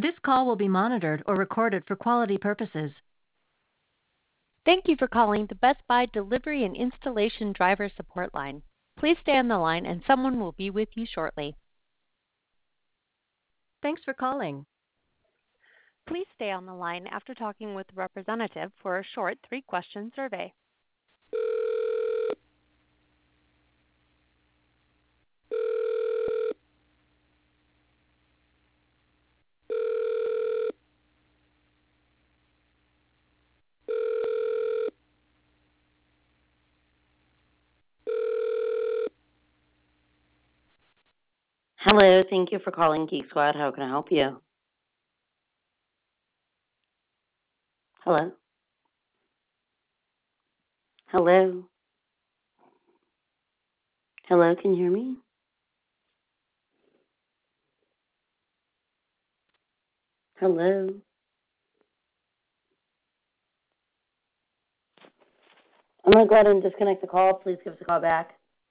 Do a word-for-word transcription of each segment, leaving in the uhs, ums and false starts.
This call will be monitored or recorded for quality purposes. Thank you for calling the Best Buy Delivery and Installation Driver Support Line. Please stay on the line and someone will be with you shortly. Thanks for calling. Please stay on the line after talking with a representative for a short three-question survey. Hello, thank you for calling Geek Squad. How can I help you? Hello? Hello? Hello, can you hear me? Hello? I'm going to go ahead and disconnect the call. Please give us a call back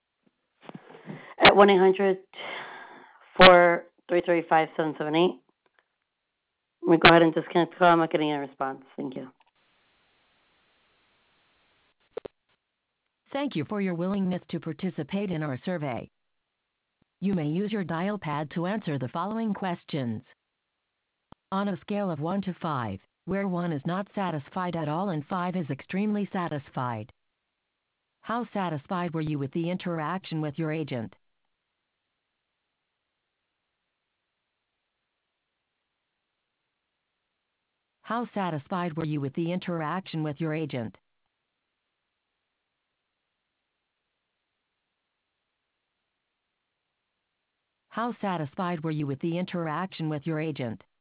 at one eight hundred, four three three, five seven seven eight. I'm going to go ahead and disconnect the call. I'm not getting a response. Thank you. Thank you for your willingness to participate in our survey. You may use your dial pad to answer the following questions. On a scale of one to five, where one is not satisfied at all and five is extremely satisfied, how satisfied were you with the interaction with your agent? How satisfied were you with the interaction with your agent? How satisfied were you with the interaction with your agent?